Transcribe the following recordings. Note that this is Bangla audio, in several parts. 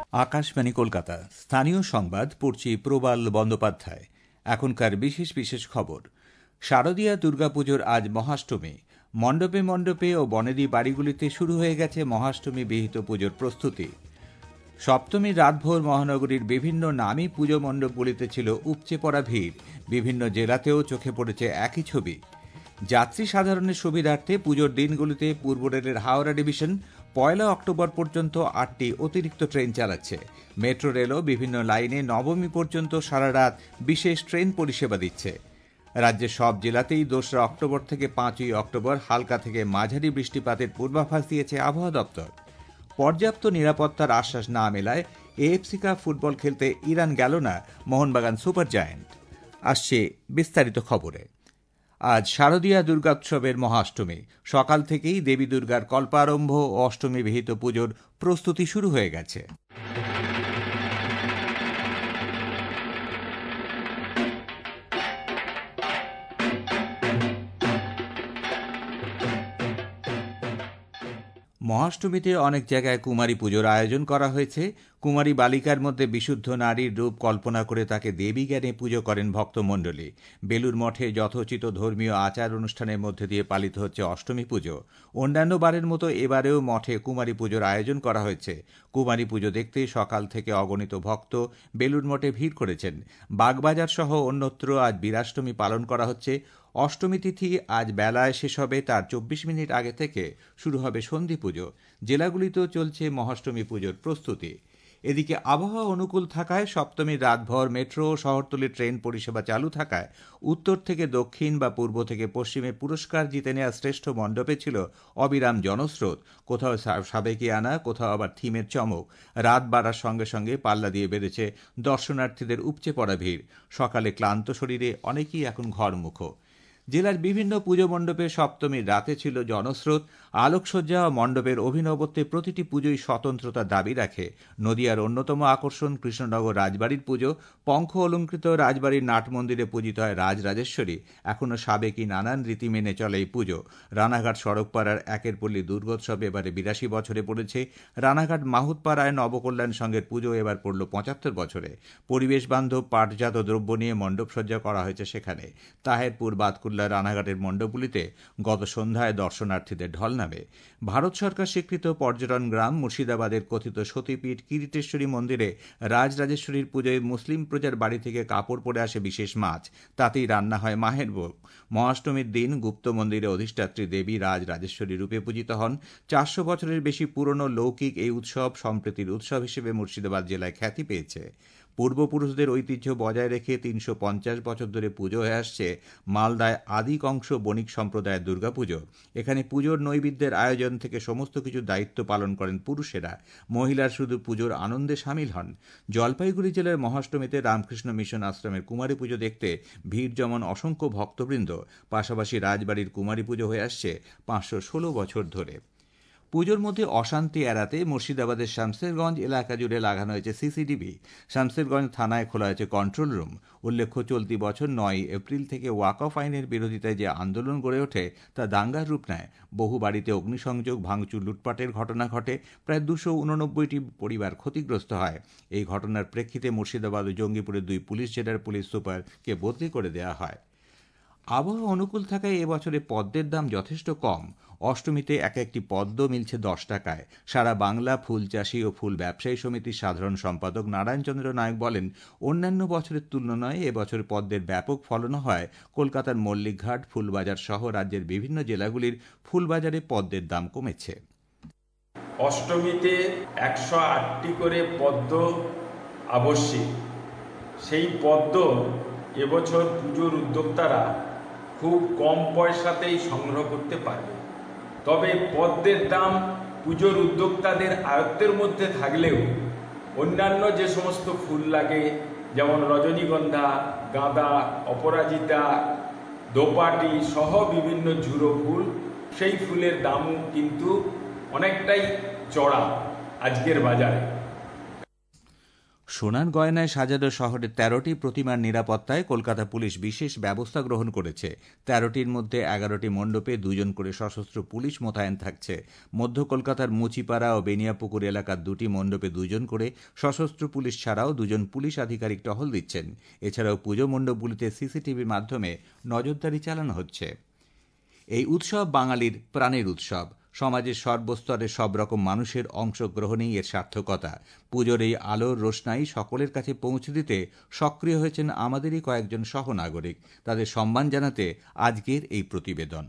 আকাশবাণী কলকাতা। স্থানীয় সংবাদ পড়ছি প্রবাল বন্দ্যোপাধ্যায়। এখনকার বিশেষ বিশেষ খবর। শারদীয়া দুর্গাপুজোর আজ মহাষ্টমী। মণ্ডপে মণ্ডপে ও বনেদি বাড়িগুলিতে শুরু হয়ে গেছে মহাষ্টমী বিহিত পুজোর প্রস্তুতি। সপ্তমীর রাতভোর মহানগরীর বিভিন্ন নামী পুজো মণ্ডপগুলিতে ছিল উপচে পড়া ভিড়। বিভিন্ন জেলাতেও চোখে পড়েছে একই ছবি। যাত্রী সাধারণের সুবিধার্থে পুজোর দিনগুলিতে পূর্ব রেলের হাওড়া ডিভিশন 1 অক্টোবর পর্যন্ত 8টি অতিরিক্ত ট্রেন চালাচ্ছে। মেট্রো রেলও বিভিন্ন লাইনে নবমী পর্যন্ত সারা রাত বিশেষ ট্রেন পরিষেবা দিচ্ছে। রাজ্যের সব জেলাতেই 2 অক্টোবর থেকে 5 অক্টোবর হালকা থেকে মাঝারি বৃষ্টিপাতের পূর্বাভাস দিয়েছে আবহাওয়া দপ্তর। পর্যাপ্ত নিরাপত্তার আশ্বাস না মেলায় এএফসি কাপ ফুটবল খেলতে ইরান গেল না মোহনবাগান সুপার জায়ান্ট। আসছে বিস্তারিত খবরে। আজ শারদীয়া দুর্গোৎসবের মহাষ্টমী। সকাল থেকেই দেবী দুর্গার কল্পারম্ভ ও অষ্টমী বিহিত পুজোর প্রস্তুতি শুরু হয়ে গেছে। মহাষ্টমীতে অনেক জায়গায় কুমারী পুজোর আয়োজন করা হয়েছে। কুমারী বালিকার মধ্যে বিশুদ্ধ নারীর রূপ কল্পনা করে তাকে দেবী জ্ঞানে পুজো করেন ভক্তমণ্ডলী। বেলুর মঠে যথোচিত ধর্মীয় আচার অনুষ্ঠানের মধ্যে দিয়ে পালিত হচ্ছে অষ্টমী পুজো। অন্যান্য বারের মতো এবারেও মঠে কুমারী পুজোর আয়োজন করা হয়েছে। কুমারী পুজো দেখতে সকাল থেকে অগণিত ভক্ত বেলুর মঠে ভিড় করেছেন। বাগবাজার সহ অন্যত্র আজ বীরাষ্টমী পালন করা হচ্ছে। অষ্টমী তিথি আজ বেলায় শেষ হবে, তার 24 মিনিট আগে থেকে শুরু হবে সন্ধি পুজো। জেলাগুলিতেও চলছে মহাষ্টমী পুজোর প্রস্তুতি। এদিকে আবহাওয়া অনুকূল থাকায় সপ্তমীর রাতভর মেট্রো ও শহরতলির ট্রেন পরিষেবা চালু থাকায় উত্তর থেকে দক্ষিণ বা পূর্ব থেকে পশ্চিমে পুরস্কার জিতে নেওয়া শ্রেষ্ঠ মণ্ডপে ছিল অবিরাম জনস্রোত। কোথাও সাবেকিয়ানা, কোথাও আবার থিমের চমক। রাত বাড়ার সঙ্গে সঙ্গে পাল্লা দিয়ে বেড়েছে দর্শনার্থীদের উপচে পড়া ভিড়। সকালে ক্লান্ত শরীরে অনেকেই এখন ঘরমুখ। জেলার বিভিন্ন পুজো মণ্ডপে সপ্তমীর রাতে ছিল জনস্রোত। আলোকসজ্জা ও মণ্ডপের অভিনবত্বে প্রতিটি পুজোই স্বতন্ত্রতার দাবি রাখে। নদিয়ার অন্যতম আকর্ষণ কৃষ্ণনগর রাজবাড়ির পুজো। পঙ্খ অলঙ্কৃত রাজবাড়ির নাট মন্দিরে পূজিত হয় রাজরাজেশ্বরী। এখনও সাবেকি নানান রীতি মেনে চলে এই পুজো। রানাঘাট সড়কপাড়ার একের পল্লী দুর্গোৎসব এবারে 82 বছরে পড়েছে। রানাঘাট মাহুতপাড়ায় নবকল্যাণ সংঘের পুজো এবার পড়ল 75 বছরে। পরিবেশ বান্ধব পাটজাত দ্রব্য নিয়ে মণ্ডপসজ্জা করা হয়েছে সেখানে। তাহেরপুর, বাতকুল্লা, রানাঘাটের মণ্ডপগুলিতে গত সন্ধ্যায় দর্শনার্থীদের ঢল নামে। ভারত সরকার স্বীকৃত পর্যটন গ্রাম মুর্শিদাবাদের কথিত সতীপীঠ কিরিটেশ্বরী মন্দিরে রাজরাজেশ্বরীর পুজোয় মুসলিম প্রজার বাড়ি থেকে কাপড় পরে আসে বিশেষ মাছ। তাতেই রান্না হয় মাহের ভোগ। মহাষ্টমীর দিন গুপ্ত মন্দিরে অধিষ্ঠাত্রী দেবী রাজরাজেশ্বরী রূপে পূজিত হন। 400 বছরের বেশি পুরনো লৌকিক এই উৎসব সম্প্রীতির উৎসব হিসেবে মুর্শিদাবাদ জেলায় খ্যাতি পেয়েছে। পূর্বপুরুষদের ঐতিহ্য বজায় রেখে 350 বছর ধরে পুজো হয়ে আসছে মালদায় আদি কংস বণিক সম্প্রদায়ের দুর্গাপুজো। এখানে পুজোর নৈবেদ্যের আয়োজন থেকে সমস্ত কিছু দায়িত্ব পালন করেন পুরুষেরা। মহিলার শুধু পুজোর আনন্দে সামিল হন। জলপাইগুড়ি জেলার মহাষ্টমীতে রামকৃষ্ণ মিশন আশ্রমের কুমারী পুজো দেখতে ভিড় যেমন অসংখ্য ভক্তবৃন্দ, পাশাপাশি রাজবাড়ির কুমারী পুজো হয়ে আসছে 516 বছর ধরে। পুজোর মধ্যে অশান্তি এড়াতে মুর্শিদাবাদের শামসেরগঞ্জ এলাকা জুড়ে লাগানো হয়েছে সিসিটিভি। শামসেরগঞ্জ থানায় খোলা হয়েছে কন্ট্রোল রুম। উল্লেখ্য, চলতি বছর 9 এপ্রিল থেকে ওয়াকফ আইনের বিরোধিতায় যে আন্দোলন গড়ে ওঠে তা দাঙ্গার রূপ নেয়। বহু বাড়িতে অগ্নিসংযোগ, ভাঙচুর, লুটপাটের ঘটনা ঘটে। প্রায় 289টি পরিবার ক্ষতিগ্রস্ত হয়। এই ঘটনার প্রেক্ষিতে মুর্শিদাবাদ ও জঙ্গিপুরের 2 পুলিশ জেলার পুলিশ সুপারকে বদলি করে দেওয়া হয়। আবহাওয়া অনুকূল থাকায় এবছরে পদ্মের দাম যথেষ্ট কম। অষ্টমীতে একটি পদ্ম মিলছে 10 টাকায়। সারা বাংলা ফুল চাষী ও ফুল ব্যবসায়ী সমিতির সাধারণ সম্পাদক নারায়ণচন্দ্র নায়ক বলেন, অন্যান্য বছরের তুলনায় এবছর পদ্মের ব্যাপক ফলন হয়। কলকাতার মল্লিকঘাট, ফুলবাজার সহ রাজ্যের বিভিন্ন জেলাগুলির ফুলবাজারে পদ্মের দাম কমেছে। অষ্টমীতে 108টি করে পদ্ম আবশ্যিক। সেই পদ্ম এবছর পুজোর উদ্যোক্তারা খুব কম পয়সাতেই সংগ্রহ করতে পারবে। তবে পদ্মের দাম পুজোর উদ্যোক্তাদের আয়ত্তের মধ্যে থাকলেও অন্যান্য যে সমস্ত ফুল লাগে, যেমন রজনীগন্ধা, গাঁদা, অপরাজিতা, দোপাটি সহ বিভিন্ন ঝুরো ফুল, সেই ফুলের দাম কিন্তু অনেকটাই চড়া আজকের বাজারে। সোনার গয়নায় সাজানো শহরের ১৩টি প্রতিমার নিরাপত্তায় কলকাতা পুলিশ বিশেষ ব্যবস্থা গ্রহণ করেছে। ১৩টির মধ্যে ১১টি মণ্ডপে ২জন করে সশস্ত্র পুলিশ মোতায়েন থাকছে। মধ্য কলকাতার মুচিপাড়া ও বেনিয়াপুকুর এলাকার ২টি মণ্ডপে ২জন করে সশস্ত্র পুলিশ ছাড়াও ২জন পুলিশ আধিকারিক টহল দিচ্ছেন। এছাড়াও পুজো মণ্ডপগুলিতে সিসিটিভির মাধ্যমে নজরদারি চালানো হচ্ছে। এই উৎসব বাঙালির প্রাণের উৎসব। সমাজের সর্বস্তরের সব রকম মানুষের অংশগ্রহণেই এর সার্থকতা। পুজোর এই আলোর রোশনাই সকলের কাছে পৌঁছে দিতে সক্রিয় হয়েছেন আমাদেরই কয়েকজন সহনাগরিক। তাদের সম্মান জানাতে আজকের এই প্রতিবেদন।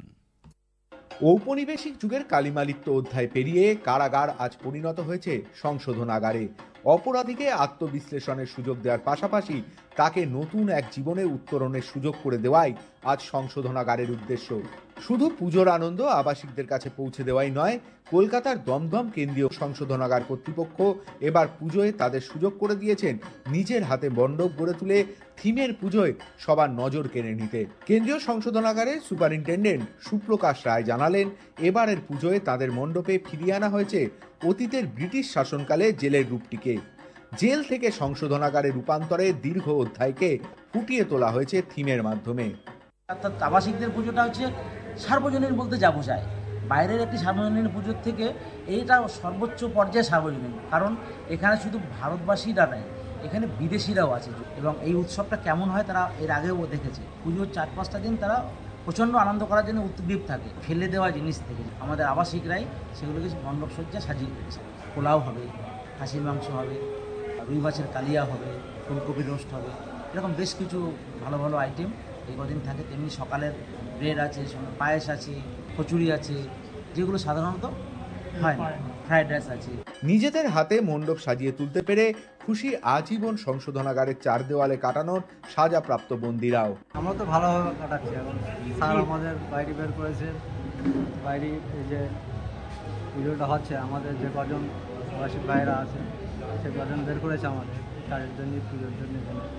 ঔপনিবেশিক যুগের কালিমালিপ্ত অধ্যায় পেরিয়ে কারাগার আজ পরিণত হয়েছে সংশোধনাগারে। অপরাধীকে আত্মবিশ্লেষণের সুযোগ দেওয়ার পাশাপাশি তাকে নতুন এক জীবনে উত্তরণের সুযোগ করে দেওয়াই আজ সংশোধনাগারের উদ্দেশ্য। শুধু পুজোর আনন্দ আবাসিকদের কাছে পৌঁছে দেওয়াই নয়, কলকাতার দমদম কেন্দ্রীয় সংশোধনাগার কর্তৃপক্ষ এবার পুজোয় তাদের সুযোগ করে দিয়েছেন নিজের হাতে মণ্ডপ গড়ে তুলে থিমের পুজোয় সবার নজর কেড়ে নিতে। কেন্দ্রীয় সংশোধনাগারের সুপারিনটেন্ডেন্ট সুপ্রকাশ রায় জানালেন, এবারের পুজোয় তাদের মণ্ডপে ফিরিয়ে আনা হয়েছে অতীতের ব্রিটিশ শাসনকালে জেলের রূপটিকে। জেল থেকে সংশোধনাগারে রূপান্তরে দীর্ঘ অধ্যায়কে ফুটিয়ে তোলা হয়েছে থিমের মাধ্যমে। অর্থাৎ আবাসিকদের পুজোটা হচ্ছে সার্বজনীন বলতে যা বোঝায়, বাইরের একটি সার্বজনীন পুজোর থেকে এইটা সর্বোচ্চ পর্যায়ে সার্বজনীন। কারণ এখানে শুধু ভারতবাসীরা নয়, এখানে বিদেশিরাও আছে এবং এই উৎসবটা কেমন হয় তারা এর আগেও দেখেছে। পুজোর ৪-৫টা দিন তারা প্রচণ্ড আনন্দ করার জন্য উদ্গ্রীব থাকে। ফেলে দেওয়া জিনিস থেকে আমাদের আবাসিকরাই সেগুলোকে মণ্ডপ সজ্জা সাজিয়ে দিয়েছে। পোলাও হবে, খাসির মাংস হবে, রুই মাছের কালিয়া হবে, ফুলকপি রোস্ট হবে, এরকম বেশ কিছু ভালো ভালো আইটেম এই কদিন থাকে। তেমনি সকালের ব্রেড আছে, পায়েস আছে, কচুরি আছে, যেগুলো সাধারণত হয় না, ফ্রাইড রাইস আছে। নিজেদের হাতে মণ্ডপ সাজিয়ে তুলতে পেরে খুশি আজীবন সংশোধনাগারের ৪ দেওয়ালে কাটানোর সাজাপ্রাপ্ত বন্দীরাও। আমরা তো ভালোভাবে কাটাচ্ছি। এখন স্যার আমাদের বাইরে বের করেছে, বাইরে এই যে ভিডিওটা হচ্ছে আমাদের যে কজন প্রবাসী ভাইরা আছে সে কজন বের করেছে আমাদের কাজের জন্য, পুজোর জন্য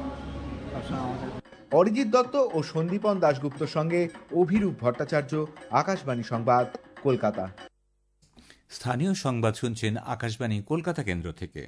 সবসময় আমাদের। অরিজিৎ দত্ত ও সন্দীপন দাশগুপ্তর সঙ্গে অভিরূপ ভট্টাচার্য, আকাশবাণী সংবাদ, কলকাতা। স্থানীয় সংবাদ শুনছেন আকাশবাণী কলকাতা কেন্দ্র থেকে।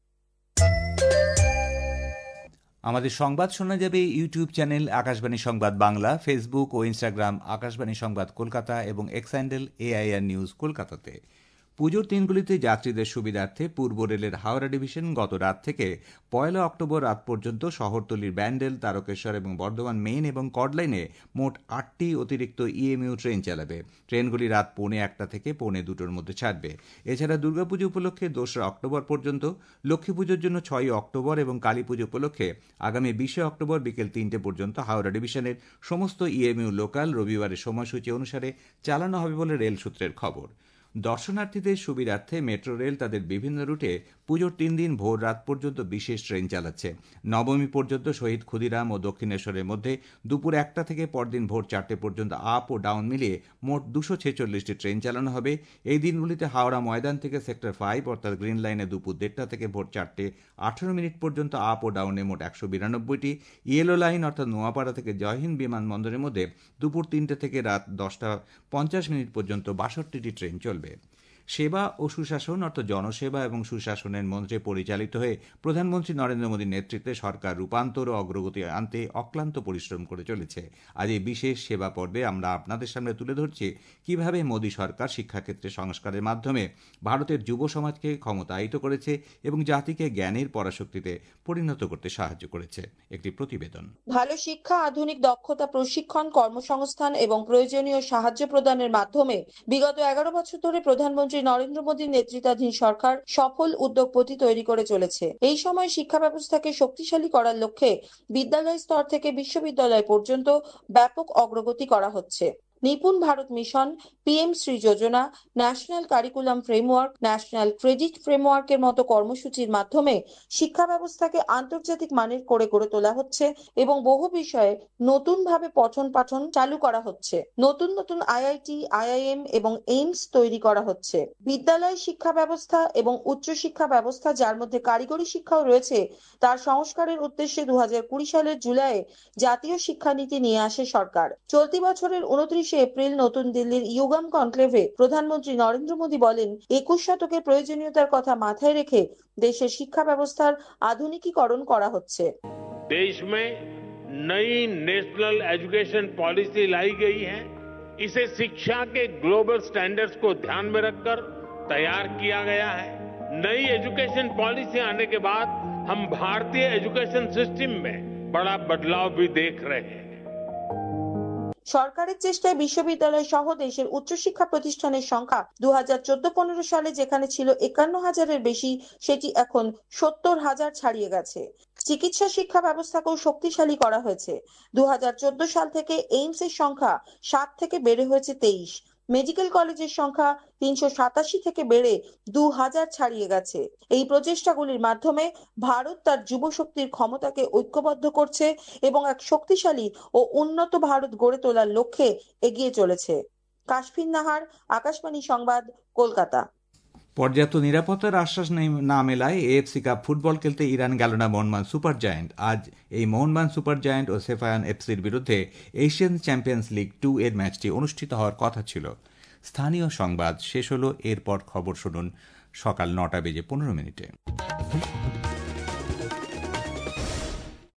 আমাদের সংবাদ শোনা যাবে ইউটিউব চ্যানেল আকাশবাণী সংবাদ বাংলা, ফেসবুক ও ইনস্টাগ্রাম আকাশবাণী সংবাদ কলকাতা এবং এক্স হ্যান্ডেল AIR নিউজ কলকাতাতে। পুজোর দিনগুলিতে যাত্রীদের সুবিধার্থে পূর্ব রেলের হাওড়া ডিভিশন গত রাত থেকে ১ অক্টোবর রাত পর্যন্ত শহরতলির ব্যান্ডেল, তারকেশ্বর এবং বর্ধমান মেইন এবং কর্ড লাইনে মোট ৮টি অতিরিক্ত EMU ট্রেন চালাবে। ট্রেনগুলি রাত ১:৩০ থেকে ১:২০-র মধ্যে ছাড়বে। এছাড়া দুর্গাপুজো উপলক্ষে ২রা অক্টোবর পর্যন্ত, লক্ষ্মী পুজোর জন্য ৬ অক্টোবর এবং কালী পুজো উপলক্ষে আগামী ২০ অক্টোবর বিকেল ৩টে পর্যন্ত হাওড়া ডিভিশনের সমস্ত EMU লোকাল রবিবারের সময়সূচি অনুসারে চালানো হবে বলে রেল সূত্রের খবর। দর্শনার্থীদের সুবিধার্থে মেট্রো রেল তাদের বিভিন্ন রুটে পুজোর ৩ দিন ভোর রাত পর্যন্ত বিশেষ ট্রেন চালাচ্ছে। নবমী পর্যন্ত শহীদ ক্ষুদিরাম ও দক্ষিণেশ্বরের মধ্যে দুপুর ১টা থেকে পরদিন ভোর ৪টে পর্যন্ত আপ ও ডাউন মিলিয়ে মোট ২৪৬টি ট্রেন চালানো হবে। এই দিনগুলিতে হাওড়া ময়দান থেকে সেক্টর ৫ অর্থাৎ গ্রিন লাইনে দুপুর ১:৩০ থেকে ভোর ৪:১৮ পর্যন্ত আপ ও ডাউনে মোট ১৯২টি, ইয়েলো লাইন অর্থাৎ নোয়াপাড়া থেকে জয়হিন্দ বিমানবন্দরের মধ্যে দুপুর ৩টে থেকে রাত ১০:৫০ পর্যন্ত ৬২টি ট্রেন চলবে। সেবা ও সুশাসন অর্থাৎ জনসেবা এবং সুশাসনের মন্ত্রে পরিচালিত হয়ে প্রধানমন্ত্রী নরেন্দ্র মোদীর নেতৃত্বে সরকার রূপান্তর ও অগ্রগতি আনতে অক্লান্ত পরিশ্রম করে চলেছে। আজ এই বিশেষ সেবা পর্বে আমরা আপনাদের সামনে তুলে ধরছি কিভাবে মোদী সরকার শিক্ষাক্ষেত্রে সংস্কারের মাধ্যমে ভারতের যুব সমাজকে ক্ষমতায়িত করেছে এবং জাতিকে জ্ঞানের পরাশক্তিতে পরিণত করতে সাহায্য করেছে। একটি প্রতিবেদন। ভালো শিক্ষা, আধুনিক দক্ষতা প্রশিক্ষণ, কর্মসংস্থান এবং প্রয়োজনীয় সাহায্য প্রদানের মাধ্যমে বিগত ১১ বছর ধরে প্রধানমন্ত্রী নরেন্দ্র মোদীর নেতৃত্বাধীন সরকার সফল উদ্যোগপতি তৈরি করে চলেছে। এই সময় শিক্ষা ব্যবস্থাকে শক্তিশালী করার লক্ষ্যে বিদ্যালয় স্তর থেকে বিশ্ববিদ্যালয় পর্যন্ত ব্যাপক অগ্রগতি করা হচ্ছে। Nipun Bharat mission, PM Shri Yojana, national curriculum framework, national credit ফ্রেমওয়ার্কের মতো কর্মসূচির মাধ্যমে শিক্ষা ব্যবস্থাকে আন্তর্জাতিক মানের করে গড়ে তোলা হচ্ছে এবং বহু বিষয়ে নতুনভাবে পঠন পাঠন চালু করা হচ্ছে। নতুন নতুন IIT, IIM এবং এইমস তৈরি করা হচ্ছে। বিদ্যালয় শিক্ষা ব্যবস্থা এবং উচ্চশিক্ষা ব্যবস্থা, যার মধ্যে কারিগরি শিক্ষাও রয়েছে, তার সংস্কারের উদ্দেশ্যে ২০২০ সালের জুলাইয়ে জাতীয় শিক্ষানীতি নিয়ে আসে সরকার। চলতি বছরের ২৯ 29শে এপ্রিল নতুন দিল্লির ইউগাম কনক্লেভে প্রধানমন্ত্রী নরেন্দ্র মোদী বলেন 21 শতকের প্রয়োজনীয়তার কথা মাথায় রেখে দেশের শিক্ষা ব্যবস্থার আধুনিকীকরণ করা হচ্ছে। देश में नई नेशनल एजुकेशन पॉलिसी लाई गई है। इसे शिक्षा के ग्लोबल स्टैंडर्ड्स को ध्यान में रखकर तैयार किया गया है। नई एजुकेशन पॉलिसी आने के बाद हम भारतीय एजुकेशन सिस्टम में बड़ा बदलाव भी देख रहे हैं। সরকারের চেষ্টায় বিশ্ববিদ্যালয় সহ দেশের উচ্চশিক্ষা প্রতিষ্ঠানের সংখ্যা 2014-15 সালে যেখানে ছিল 51,000-এর বেশি, সেটি এখন 70,000 ছাড়িয়ে গেছে। চিকিৎসা শিক্ষা ব্যবস্থাকেও শক্তিশালী করা হয়েছে। 2014 সাল থেকে এইমস এর সংখ্যা 7 থেকে বেড়ে হয়েছে 23। মেডিকেল কলেজের সংখ্যা 387 থেকে বেড়ে 2000 ছাড়িয়ে গেছে। এই প্রচেষ্টাগুলির মাধ্যমে ভারত তার যুবশক্তির ক্ষমতাকে ঐক্যবদ্ধ করছে এবং এক শক্তিশালী ও উন্নত ভারত গড়ে তোলার লক্ষ্যে এগিয়ে চলেছে। কাশফিন নাহার, আকাশবাণী সংবাদ, কলকাতা। পর্যাপ্ত নিরাপত্তার আশ্বাস না মেলায় এএফসি কাপ ফুটবল খেলতে ইরান গেল না মোহনবাগান সুপার জায়ান্ট। আজ এই মোহনবাগান সুপার জায়ান্ট ও সেফায়ান এফসির বিরুদ্ধে এশিয়ান চ্যাম্পিয়ন্স লিগ 2 এর ম্যাচটি অনুষ্ঠিত হওয়ার কথা ছিল। স্থানীয় সংবাদ শেষ হলো। এরপর খবর শুনুন সকাল 9:15 মিনিটে।